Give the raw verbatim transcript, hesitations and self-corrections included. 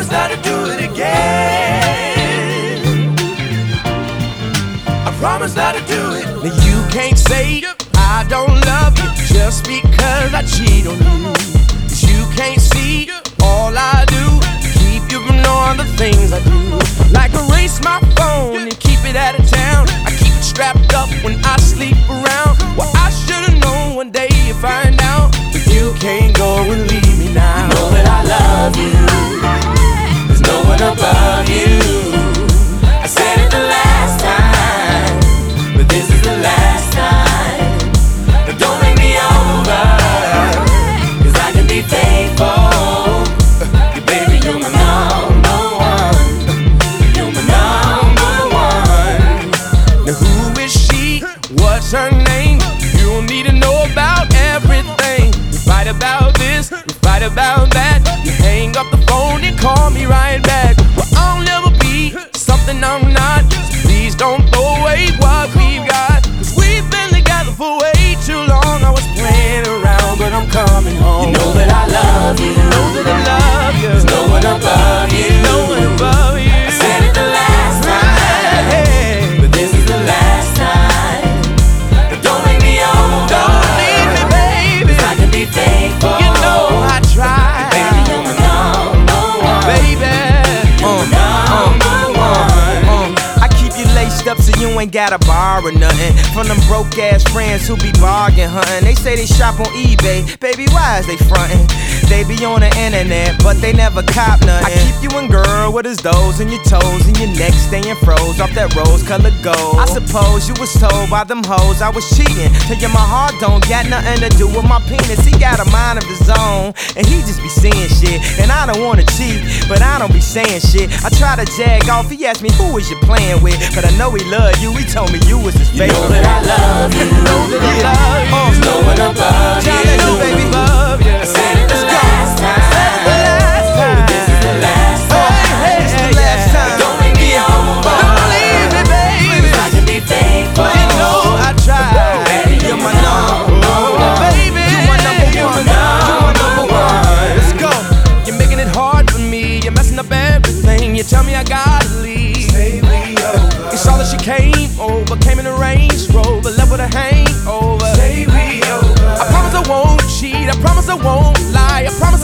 promise not to do it again. I promise not to do it. Now you can't say I don't love you just because I cheat on you. 'Cause you can't see all I do, keep you from knowing the things I do. Like erase my phone and keep it out of town. I keep it strapped up when I sleep around. Well, I should've known one day you find out. But you can't go and leave me now. You know that I love you, there's no one above you. I said it the last time, but this is the last time. But don't make me over, 'cause I can be faithful. Baby, you're my number one. You're my number one. Now who is she? What's her name? You don't need to know about everything. We fight about this, we fight about that. You hang up the phone and call me right back. Well, I'll never be something I'm not. So please don't throw away what we've got. 'Cause we've been together for way too long. I was playing around, but I'm coming home. You know that I love you. You know that I love you. There's no one above you. No one above you. I said it the last time, right. But this is the last time. But don't make me over. Don't leave me, baby. 'Cause I can be faithful. You know I try. Baby, you're my number one. Baby, you're my number one. Uh, uh, I keep you laced up so you ain't gotta borrow nothing from them broke ass friends who be bargain hunting. They say they shop on eBay, baby, why is they frontin'? They be on the internet, but they never cop nothing. I keep you in, girl, with his toes and your toes and your neck staying froze off that rose-colored gold. I suppose you was told by them hoes I was cheating. Tell you my heart don't got nothing to do with my penis. He got a mind of his own, and he just be seeing shit. And I don't wanna cheat, but I don't be saying shit. I try to jag off, he asked me who was you playing with, but I know he loved you. He told me you was his favorite. You know that I love you. You know that I love you. There's no one above you. Try to baby, love you. I said it the last time. Said it the last time. But this is the last time. Hey, hey, this is the last time. Don't make me over. Don't leave me, baby. 'Cause I can be faithful. You know I try. Baby, you're my number one. Baby, you're my number one. You're my number one. Let's go. You're making it hard for me. You're messing up everything. You tell me I gotta leave. Say we over. You saw that she came over, came in the Range Rover, left with a hangover. Say we over. I promise I won't cheat. I promise I won't lie. I promise